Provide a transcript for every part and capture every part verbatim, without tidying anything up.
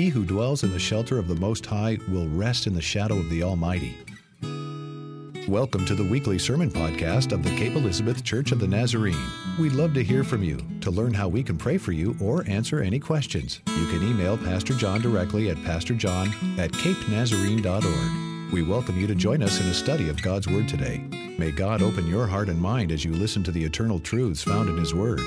He who dwells in the shelter of the Most High will rest in the shadow of the Almighty. Welcome to the weekly sermon podcast of the Cape Elizabeth Church of the Nazarene. We'd love to hear from you. To learn how we can pray for you or answer any questions, you can email Pastor John directly at pastorjohn at cape nazarene dot org. We welcome you to join us in a study of God's Word today. May God open your heart and mind as you listen to the eternal truths found in His Word.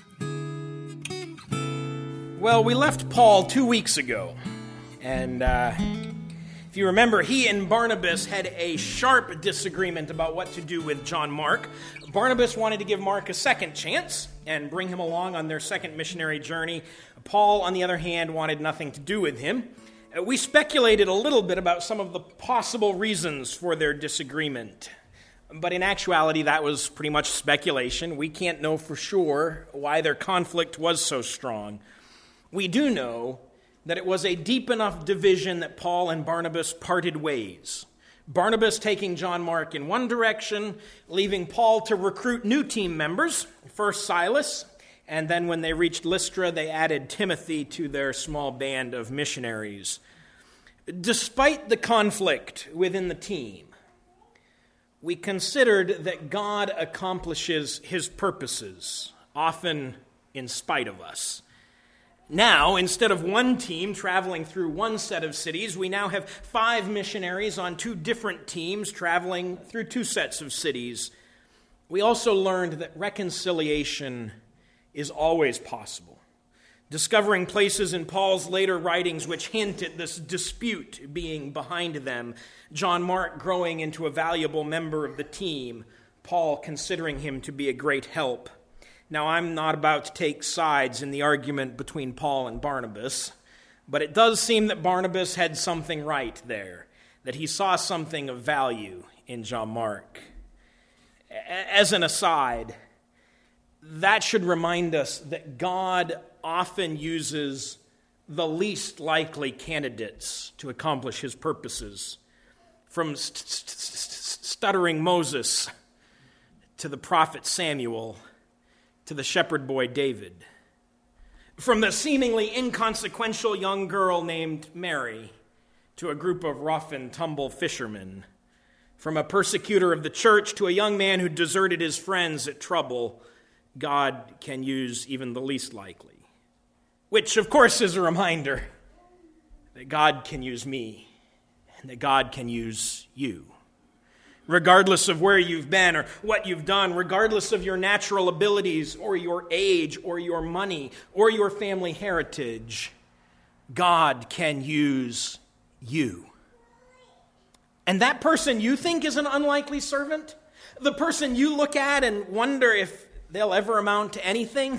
Well, we left Paul two weeks ago, and uh, if you remember, he and Barnabas had a sharp disagreement about what to do with John Mark. Barnabas wanted to give Mark a second chance and bring him along on their second missionary journey. Paul, on the other hand, wanted nothing to do with him. Uh, we speculated a little bit about some of the possible reasons for their disagreement, but in actuality, that was pretty much speculation. We can't know for sure why their conflict was so strong. We do know that it was a deep enough division that Paul and Barnabas parted ways. Barnabas taking John Mark in one direction, leaving Paul to recruit new team members, first Silas, and then when they reached Lystra, they added Timothy to their small band of missionaries. Despite the conflict within the team, we considered that God accomplishes His purposes, often in spite of us. Now, instead of one team traveling through one set of cities, we now have five missionaries on two different teams traveling through two sets of cities. We also learned that reconciliation is always possible. Discovering places in Paul's later writings which hint at this dispute being behind them, John Mark growing into a valuable member of the team, Paul considering him to be a great help. Now, I'm not about to take sides in the argument between Paul and Barnabas, but it does seem that Barnabas had something right there, that he saw something of value in John Mark. As an aside, that should remind us that God often uses the least likely candidates to accomplish His purposes, from st- st- st- stuttering Moses to the prophet Samuel, to the shepherd boy David, from the seemingly inconsequential young girl named Mary to a group of rough and tumble fishermen, from a persecutor of the church to a young man who deserted his friends at trouble. God can use even the least likely, which of course is a reminder that God can use me and that God can use you. Regardless of where you've been or what you've done, regardless of your natural abilities or your age or your money or your family heritage, God can use you. And that person you think is an unlikely servant, the person you look at and wonder if they'll ever amount to anything,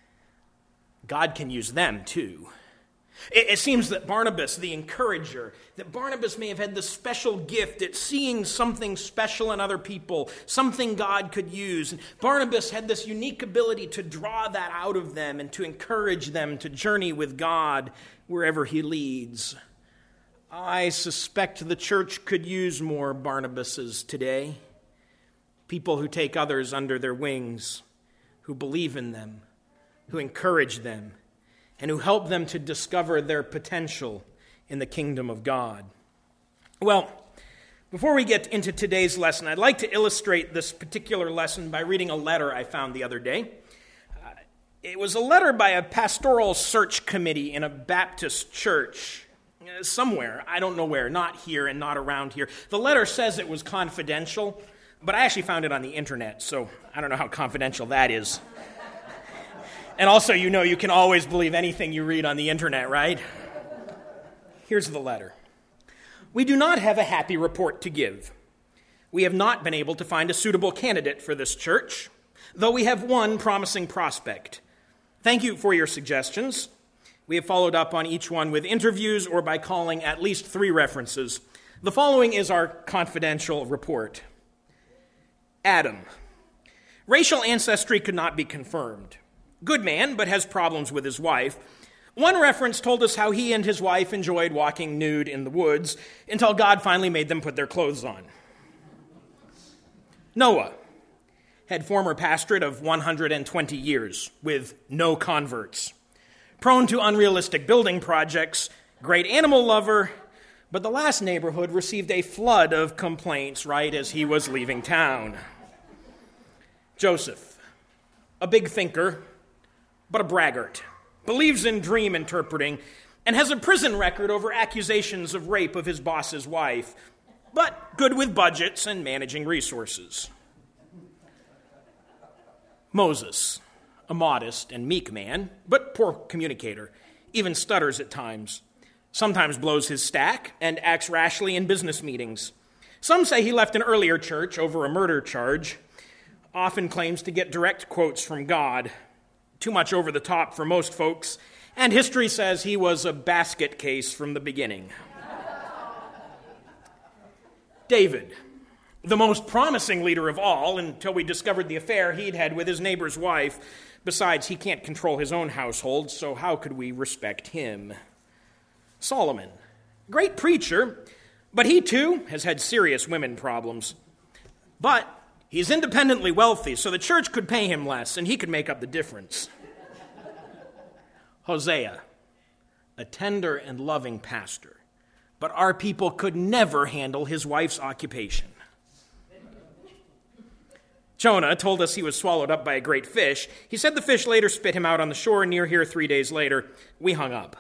God can use them too. It seems that Barnabas, the encourager, that Barnabas may have had the special gift at seeing something special in other people, something God could use. And Barnabas had this unique ability to draw that out of them and to encourage them to journey with God wherever He leads. I suspect the church could use more Barnabases today. People who take others under their wings, who believe in them, who encourage them, and who help them to discover their potential in the kingdom of God. Well, before we get into today's lesson, I'd like to illustrate this particular lesson by reading a letter I found the other day. Uh, it was a letter by a pastoral search committee in a Baptist church uh, somewhere. I don't know where, not here and not around here. The letter says it was confidential, but I actually found it on the internet, so I don't know how confidential that is. And also, you know, you can always believe anything you read on the internet, right? Here's the letter. We do not have a happy report to give. We have not been able to find a suitable candidate for this church, though we have one promising prospect. Thank you for your suggestions. We have followed up on each one with interviews or by calling at least three references. The following is our confidential report. Adam. Racial ancestry could not be confirmed. Good man, but has problems with his wife. One reference told us how he and his wife enjoyed walking nude in the woods until God finally made them put their clothes on. Noah had former pastorate of one hundred twenty years with no converts. Prone to unrealistic building projects, great animal lover, but the last neighborhood received a flood of complaints right as he was leaving town. Joseph, a big thinker, but a braggart, believes in dream interpreting, and has a prison record over accusations of rape of his boss's wife, but good with budgets and managing resources. Moses, a modest and meek man, but poor communicator, even stutters at times, sometimes blows his stack and acts rashly in business meetings. Some say he left an earlier church over a murder charge, often claims to get direct quotes from God, too much over the top for most folks, and history says he was a basket case from the beginning. David, the most promising leader of all until we discovered the affair he'd had with his neighbor's wife. Besides, he can't control his own household, so how could we respect him? Solomon, great preacher, but he too has had serious women problems. But he's independently wealthy, so the church could pay him less, and he could make up the difference. Hosea, a tender and loving pastor, but our people could never handle his wife's occupation. Jonah told us he was swallowed up by a great fish. He said the fish later spit him out on the shore near here three days later. We hung up.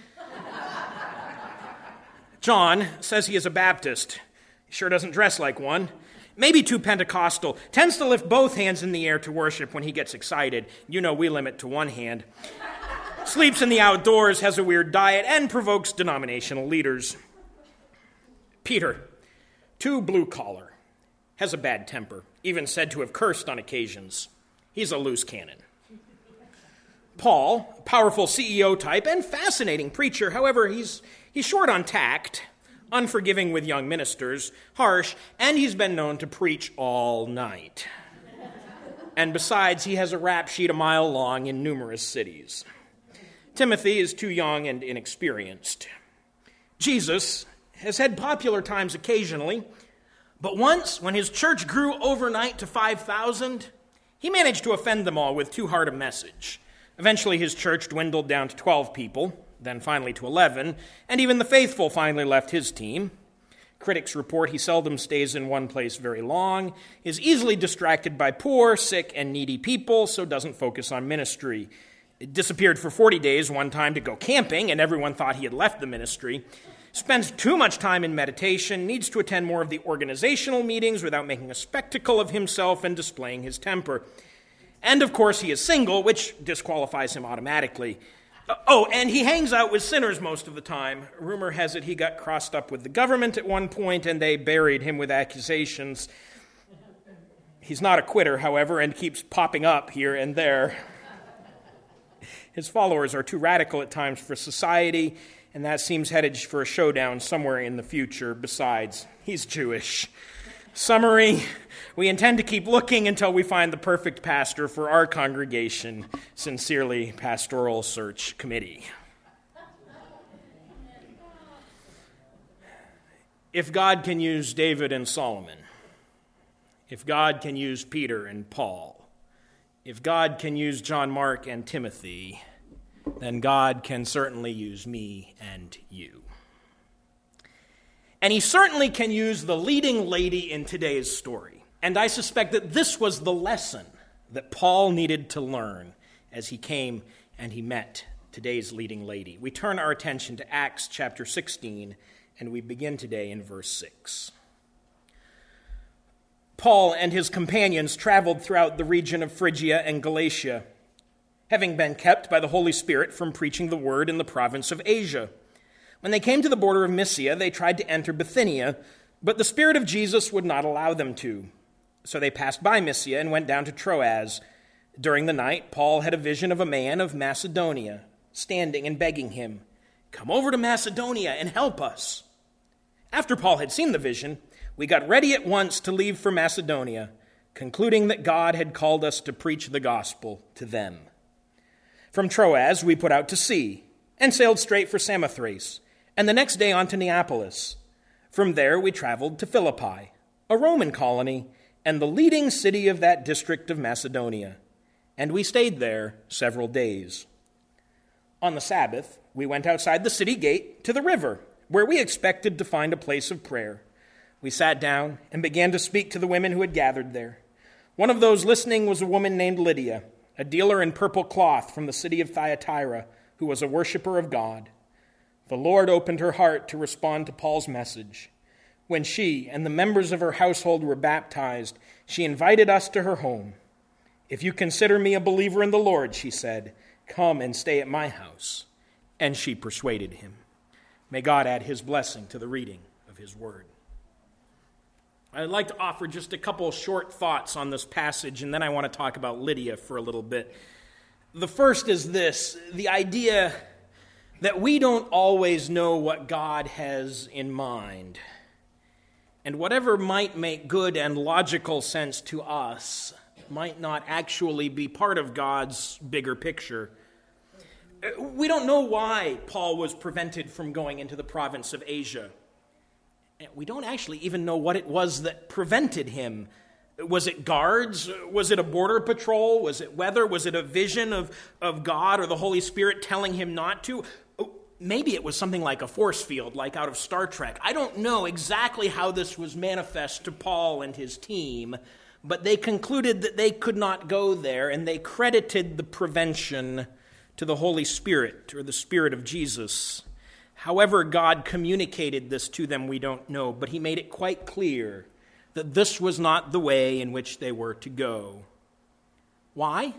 John says he is a Baptist. He sure doesn't dress like one. Maybe too Pentecostal. Tends to lift both hands in the air to worship when he gets excited. You know we limit to one hand. Sleeps in the outdoors, has a weird diet, and provokes denominational leaders. Peter, too blue-collar, has a bad temper, even said to have cursed on occasions. He's a loose cannon. Paul, a powerful C E O type and fascinating preacher. However, he's he's short on tact, unforgiving with young ministers, harsh, and he's been known to preach all night. And besides, he has a rap sheet a mile long in numerous cities. Timothy is too young and inexperienced. Jesus has had popular times occasionally, but once, when his church grew overnight to five thousand, he managed to offend them all with too hard a message. Eventually, his church dwindled down to twelve people, then finally to eleven, and even the faithful finally left his team. Critics report he seldom stays in one place very long, is easily distracted by poor, sick, and needy people, so doesn't focus on ministry. It disappeared for forty days one time to go camping, and everyone thought he had left the ministry. Spends too much time in meditation, needs to attend more of the organizational meetings without making a spectacle of himself and displaying his temper. And, of course, he is single, which disqualifies him automatically. Uh, oh, and he hangs out with sinners most of the time. Rumor has it he got crossed up with the government at one point, and they buried him with accusations. He's not a quitter, however, and keeps popping up here and there. His followers are too radical at times for society, and that seems headed for a showdown somewhere in the future. Besides, he's Jewish. Summary, we intend to keep looking until we find the perfect pastor for our congregation. Sincerely, Pastoral Search Committee. If God can use David and Solomon, if God can use Peter and Paul, if God can use John Mark and Timothy, then God can certainly use me and you. And he certainly can use the leading lady in today's story. And I suspect that this was the lesson that Paul needed to learn as he came and he met today's leading lady. We turn our attention to Acts chapter sixteen, and we begin today in verse six. Paul and his companions traveled throughout the region of Phrygia and Galatia, having been kept by the Holy Spirit from preaching the word in the province of Asia. When they came to the border of Mysia, they tried to enter Bithynia, but the Spirit of Jesus would not allow them to. So they passed by Mysia and went down to Troas. During the night, Paul had a vision of a man of Macedonia, standing and begging him, "Come over to Macedonia and help us." After Paul had seen the vision, we got ready at once to leave for Macedonia, concluding that God had called us to preach the gospel to them. From Troas, we put out to sea and sailed straight for Samothrace, and the next day on to Neapolis. From there, we traveled to Philippi, a Roman colony, and the leading city of that district of Macedonia, and we stayed there several days. On the Sabbath, we went outside the city gate to the river, where we expected to find a place of prayer. We sat down and began to speak to the women who had gathered there. One of those listening was a woman named Lydia, a dealer in purple cloth from the city of Thyatira, who was a worshiper of God. The Lord opened her heart to respond to Paul's message. When she and the members of her household were baptized, she invited us to her home. "If you consider me a believer in the Lord," she said, "come and stay at my house." And she persuaded him. May God add his blessing to the reading of his word. I'd like to offer just a couple short thoughts on this passage, and then I want to talk about Lydia for a little bit. The first is this, the idea that we don't always know what God has in mind. And whatever might make good and logical sense to us might not actually be part of God's bigger picture. We don't know why Paul was prevented from going into the province of Asia. We don't actually even know what it was that prevented him. Was it guards? Was it a border patrol? Was it weather? Was it a vision of, of God or the Holy Spirit telling him not to? Maybe it was something like a force field, like out of Star Trek. I don't know exactly how this was manifest to Paul and his team, but they concluded that they could not go there, and they credited the prevention to the Holy Spirit or the Spirit of Jesus. However God communicated this to them, we don't know, but he made it quite clear that this was not the way in which they were to go. Why?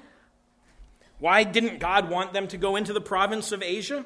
Why didn't God want them to go into the province of Asia?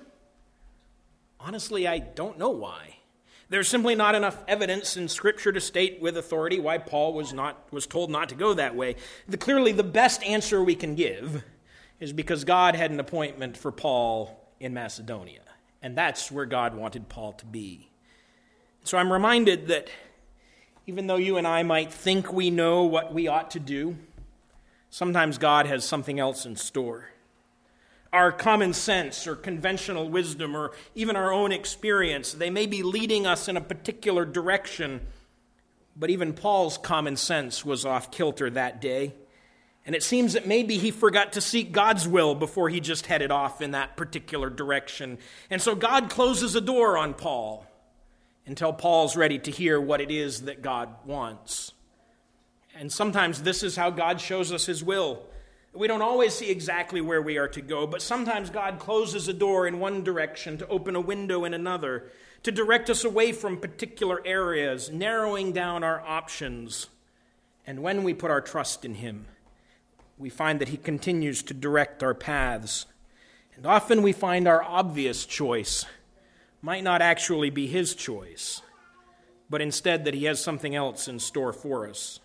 Honestly, I don't know why. There's simply not enough evidence in Scripture to state with authority why Paul was not was told not to go that way. The, clearly, the best answer we can give is because God had an appointment for Paul in Macedonia. And that's where God wanted Paul to be. So I'm reminded that even though you and I might think we know what we ought to do, sometimes God has something else in store. Our common sense or conventional wisdom or even our own experience, they may be leading us in a particular direction, but even Paul's common sense was off kilter that day. And it seems that maybe he forgot to seek God's will before he just headed off in that particular direction. And so God closes a door on Paul until Paul's ready to hear what it is that God wants. And sometimes this is how God shows us his will. We don't always see exactly where we are to go, but sometimes God closes a door in one direction to open a window in another, to direct us away from particular areas, narrowing down our options. And when we put our trust in him, we find that he continues to direct our paths. And often we find our obvious choice might not actually be his choice, but instead that he has something else in store for us.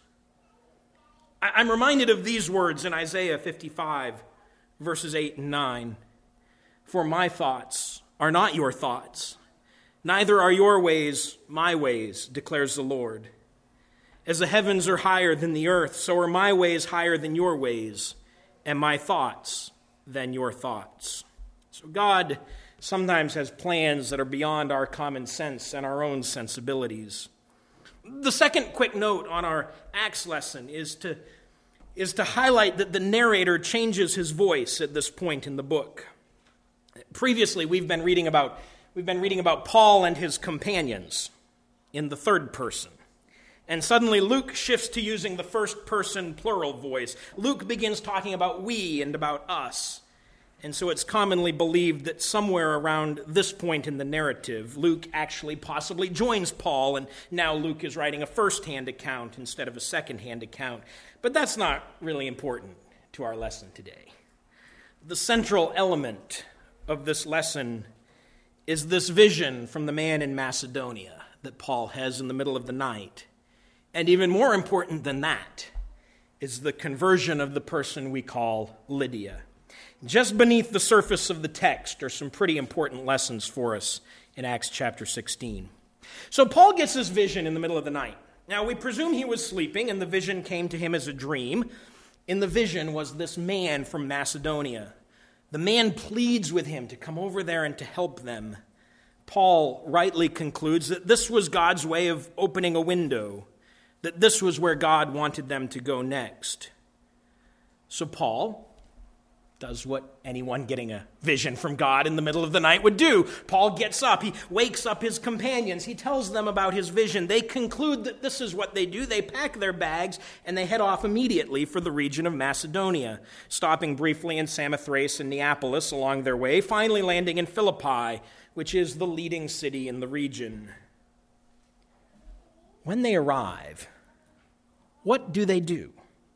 I'm reminded of these words in Isaiah fifty-five, verses eight and nine. "For my thoughts are not your thoughts, neither are your ways my ways, declares the Lord. As the heavens are higher than the earth, so are my ways higher than your ways, and my thoughts than your thoughts." So God sometimes has plans that are beyond our common sense and our own sensibilities. The second quick note on our Acts lesson is to, is to highlight that the narrator changes his voice at this point in the book. Previously, we've been reading about, we've been reading about Paul and his companions in the third person. And suddenly Luke shifts to using the first person plural voice. Luke begins talking about we and about us. And so it's commonly believed that somewhere around this point in the narrative, Luke actually possibly joins Paul, and now Luke is writing a first-hand account instead of a second-hand account. But that's not really important to our lesson today. The central element of this lesson is this vision from the man in Macedonia that Paul has in the middle of the night. And even more important than that is the conversion of the person we call Lydia. Just beneath the surface of the text are some pretty important lessons for us in Acts chapter sixteen. So Paul gets this vision in the middle of the night. Now, we presume he was sleeping, and the vision came to him as a dream. In the vision was this man from Macedonia. The man pleads with him to come over there and to help them. Paul rightly concludes that this was God's way of opening a window, that this was where God wanted them to go next. So Paul, does what anyone getting a vision from God in the middle of the night would do. Paul gets up. He wakes up his companions. He tells them about his vision. They conclude that this is what they do. They pack their bags, and they head off immediately for the region of Macedonia, stopping briefly in Samothrace and Neapolis along their way, finally landing in Philippi, which is the leading city in the region. When they arrive, what do they do?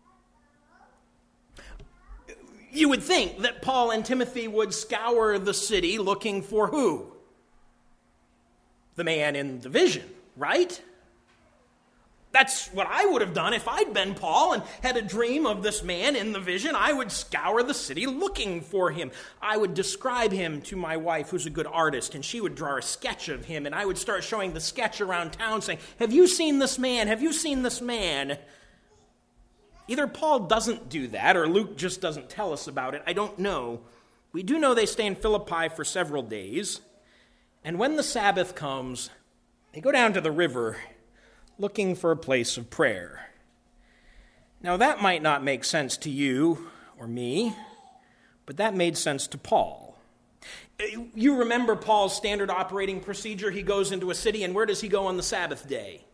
You would think that Paul and Timothy would scour the city looking for who? The man in the vision, right? That's what I would have done if I'd been Paul and had a dream of this man in the vision. I would scour the city looking for him. I would describe him to my wife, who's a good artist, and she would draw a sketch of him, and I would start showing the sketch around town saying, have you seen this man? Have you seen this man? Either Paul doesn't do that, or Luke just doesn't tell us about it. I don't know. We do know they stay in Philippi for several days, and when the Sabbath comes, they go down to the river looking for a place of prayer. Now, that might not make sense to you or me, but that made sense to Paul. You remember Paul's standard operating procedure. He goes into a city, and where does he go on the Sabbath day?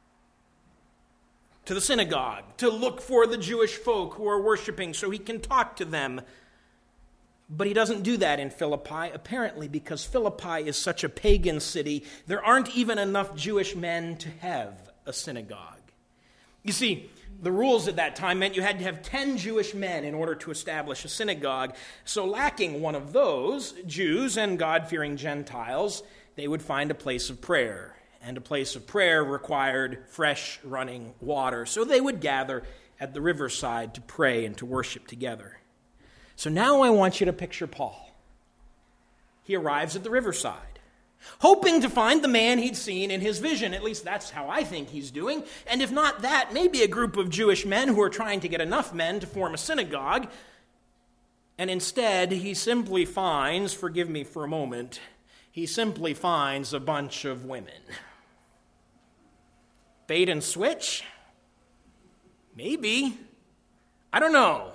To the synagogue, to look for the Jewish folk who are worshiping so he can talk to them. But he doesn't do that in Philippi, apparently because Philippi is such a pagan city, there aren't even enough Jewish men to have a synagogue. You see, the rules at that time meant you had to have ten Jewish men in order to establish a synagogue. So lacking one of those, Jews and God-fearing Gentiles, they would find a place of prayer. And a place of prayer required fresh running water. So they would gather at the riverside to pray and to worship together. So now I want you to picture Paul. He arrives at the riverside, hoping to find the man he'd seen in his vision. At least that's how I think he's doing. And if not that, maybe a group of Jewish men who are trying to get enough men to form a synagogue. And instead, he simply finds, forgive me for a moment, he simply finds a bunch of women. Bait and switch? Maybe. I don't know.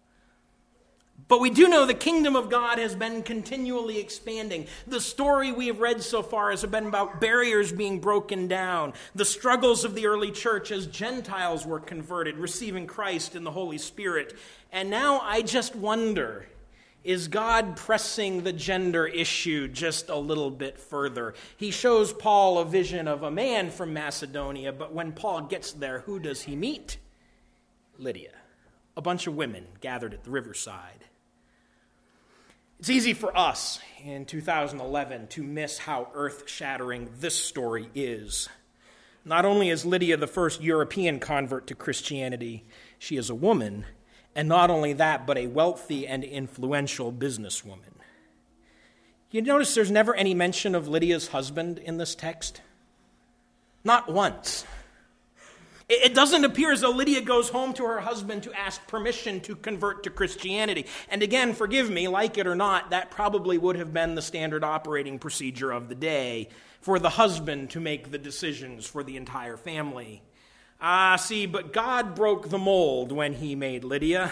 But we do know the kingdom of God has been continually expanding. The story we have read so far has been about barriers being broken down, the struggles of the early church as Gentiles were converted, receiving Christ and the Holy Spirit. And now I just wonder, is God pressing the gender issue just a little bit further? He shows Paul a vision of a man from Macedonia, but when Paul gets there, who does he meet? Lydia, a bunch of women gathered at the riverside. It's easy for us in two thousand eleven to miss how earth-shattering this story is. Not only is Lydia the first European convert to Christianity, she is a woman. And not only that, but a wealthy and influential businesswoman. You notice there's never any mention of Lydia's husband in this text? Not once. It doesn't appear as though Lydia goes home to her husband to ask permission to convert to Christianity. And again, forgive me, like it or not, that probably would have been the standard operating procedure of the day for the husband to make the decisions for the entire family. Ah, see, but God broke the mold when he made Lydia.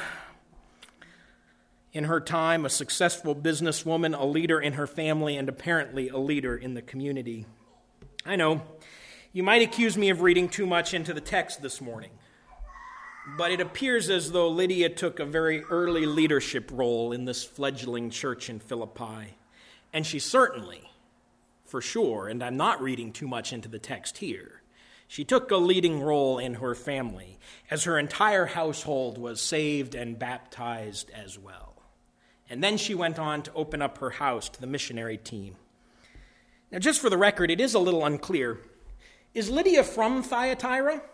In her time, a successful businesswoman, a leader in her family, and apparently a leader in the community. I know, you might accuse me of reading too much into the text this morning, but it appears as though Lydia took a very early leadership role in this fledgling church in Philippi. And she certainly, for sure, and I'm not reading too much into the text here, she took a leading role in her family as her entire household was saved and baptized as well. And then she went on to open up her house to the missionary team. Now, just for the record, it is a little unclear. Is Lydia from Thyatira?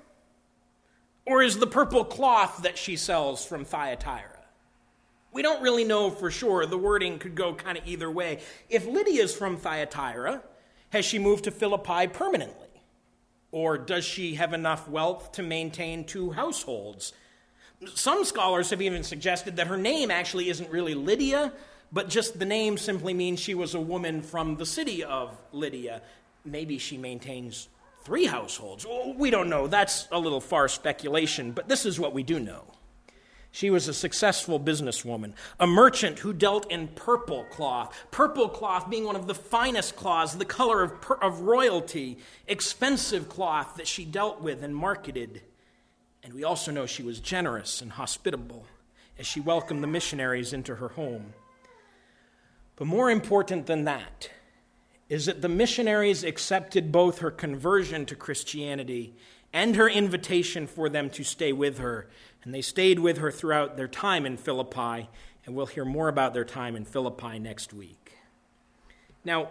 Or is the purple cloth that she sells from Thyatira? We don't really know for sure. The wording could go kind of either way. If Lydia is from Thyatira, has she moved to Philippi permanently? Or does she have enough wealth to maintain two households? Some scholars have even suggested that her name actually isn't really Lydia, but just the name simply means she was a woman from the city of Lydia. Maybe she maintains three households. We don't know. That's a little far speculation, but this is what we do know. She was a successful businesswoman, a merchant who dealt in purple cloth, purple cloth being one of the finest cloths, the color of, per- of royalty, expensive cloth that she dealt with and marketed. And we also know she was generous and hospitable as she welcomed the missionaries into her home. But more important than that is that the missionaries accepted both her conversion to Christianity and her invitation for them to stay with her. And they stayed with her throughout their time in Philippi, and we'll hear more about their time in Philippi next week. Now,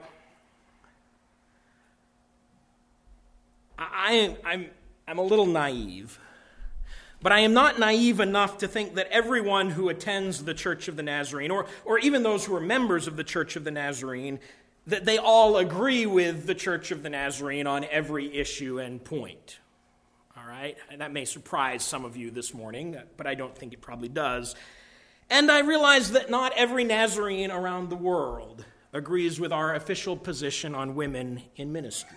I, I'm, I'm a little naive, but I am not naive enough to think that everyone who attends the Church of the Nazarene, or, or even those who are members of the Church of the Nazarene, that they all agree with the Church of the Nazarene on every issue and point. All right? And that may surprise some of you this morning, but I don't think it probably does. And I realize that not every Nazarene around the world agrees with our official position on women in ministry.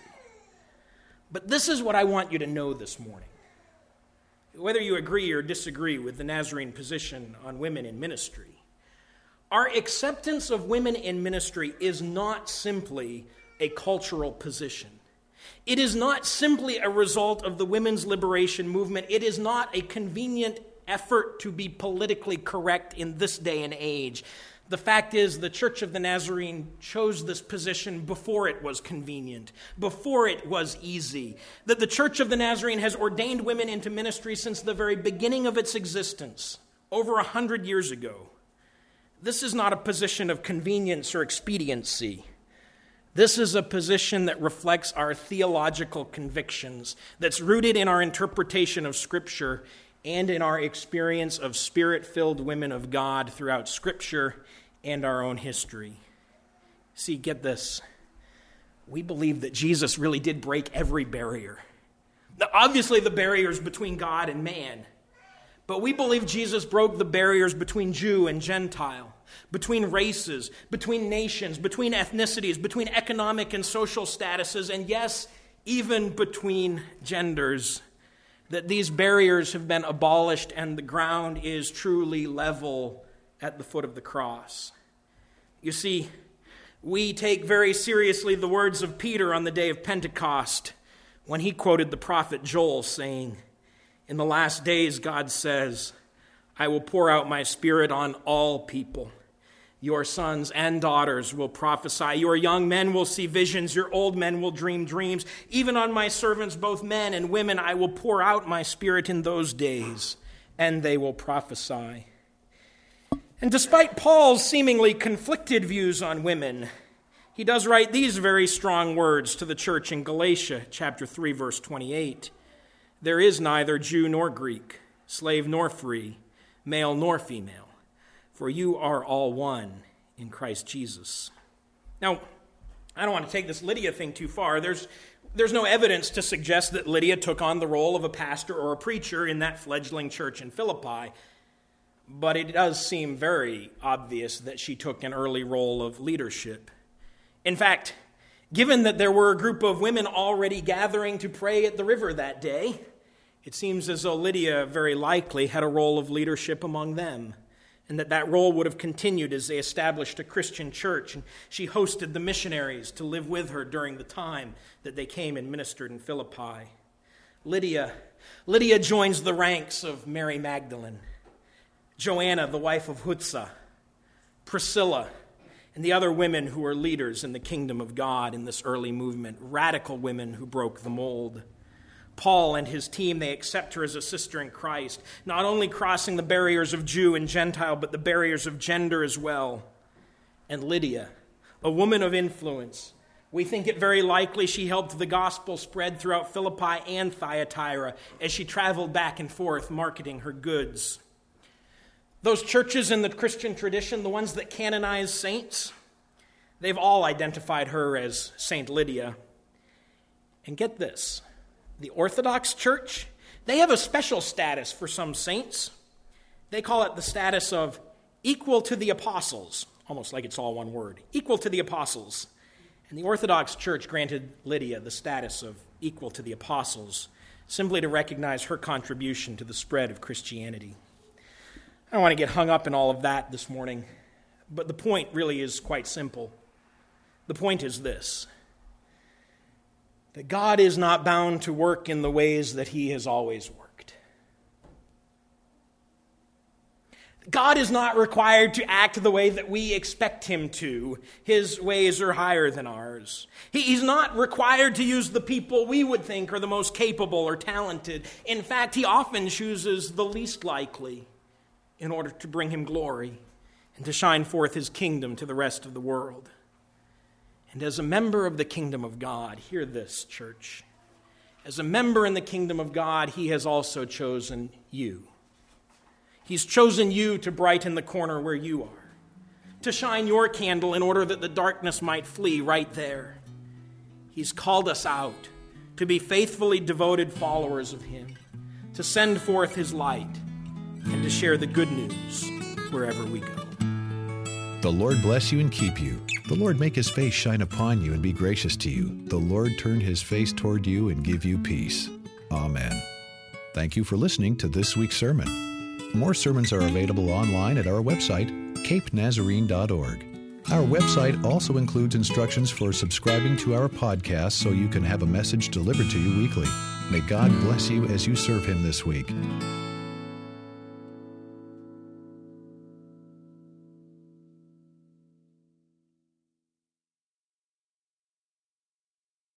But this is what I want you to know this morning. Whether you agree or disagree with the Nazarene position on women in ministry, our acceptance of women in ministry is not simply a cultural position. It is not simply a result of the women's liberation movement. It is not a convenient effort to be politically correct in this day and age. The fact is, the Church of the Nazarene chose this position before it was convenient, before it was easy. That the Church of the Nazarene has ordained women into ministry since the very beginning of its existence, over a hundred years ago. This is not a position of convenience or expediency. This is a position that reflects our theological convictions, that's rooted in our interpretation of Scripture and in our experience of Spirit-filled women of God throughout Scripture and our own history. See, get this. We believe that Jesus really did break every barrier. Now, obviously, the barriers between God and man. But we believe Jesus broke the barriers between Jew and Gentile, between races, between nations, between ethnicities, between economic and social statuses, and yes, even between genders. That these barriers have been abolished and the ground is truly level at the foot of the cross. You see, we take very seriously the words of Peter on the day of Pentecost when he quoted the prophet Joel saying, "In the last days, God says, I will pour out my Spirit on all people. Your sons and daughters will prophesy. Your young men will see visions. Your old men will dream dreams. Even on my servants, both men and women, I will pour out my Spirit in those days, and they will prophesy." And despite Paul's seemingly conflicted views on women, he does write these very strong words to the church in Galatia, chapter three, verse twenty-eight. "There is neither Jew nor Greek, slave nor free, male nor female, for you are all one in Christ Jesus." Now, I don't want to take this Lydia thing too far. There's, there's no evidence to suggest that Lydia took on the role of a pastor or a preacher in that fledgling church in Philippi, but it does seem very obvious that she took an early role of leadership. In fact, given that there were a group of women already gathering to pray at the river that day, it seems as though Lydia very likely had a role of leadership among them, and that that role would have continued as they established a Christian church, and she hosted the missionaries to live with her during the time that they came and ministered in Philippi. Lydia, Lydia joins the ranks of Mary Magdalene, Joanna, the wife of Hutsa, Priscilla, and the other women who were leaders in the kingdom of God in this early movement, radical women who broke the mold. Paul and his team, they accept her as a sister in Christ, not only crossing the barriers of Jew and Gentile, but the barriers of gender as well. And Lydia, a woman of influence, we think it very likely she helped the gospel spread throughout Philippi and Thyatira as she traveled back and forth marketing her goods. Those churches in the Christian tradition, the ones that canonize saints, they've all identified her as Saint Lydia. And get this, the Orthodox Church, they have a special status for some saints. They call it the status of equal to the apostles, almost like it's all one word, equal to the apostles. And the Orthodox Church granted Lydia the status of equal to the apostles, simply to recognize her contribution to the spread of Christianity. I don't want to get hung up in all of that this morning, but the point really is quite simple. The point is this: that God is not bound to work in the ways that he has always worked. God is not required to act the way that we expect him to. His ways are higher than ours. He, he's not required to use the people we would think are the most capable or talented. In fact, he often chooses the least likely in order to bring him glory and to shine forth his kingdom to the rest of the world. And as a member of the kingdom of God, hear this, church. As a member in the kingdom of God, he has also chosen you. He's chosen you to brighten the corner where you are, to shine your candle in order that the darkness might flee right there. He's called us out to be faithfully devoted followers of him, to send forth his light, and to share the good news wherever we go. The Lord bless you and keep you. The Lord make his face shine upon you and be gracious to you. The Lord turn his face toward you and give you peace. Amen. Thank you for listening to this week's sermon. More sermons are available online at our website, cape nazarene dot org. Our website also includes instructions for subscribing to our podcast so you can have a message delivered to you weekly. May God bless you as you serve him this week.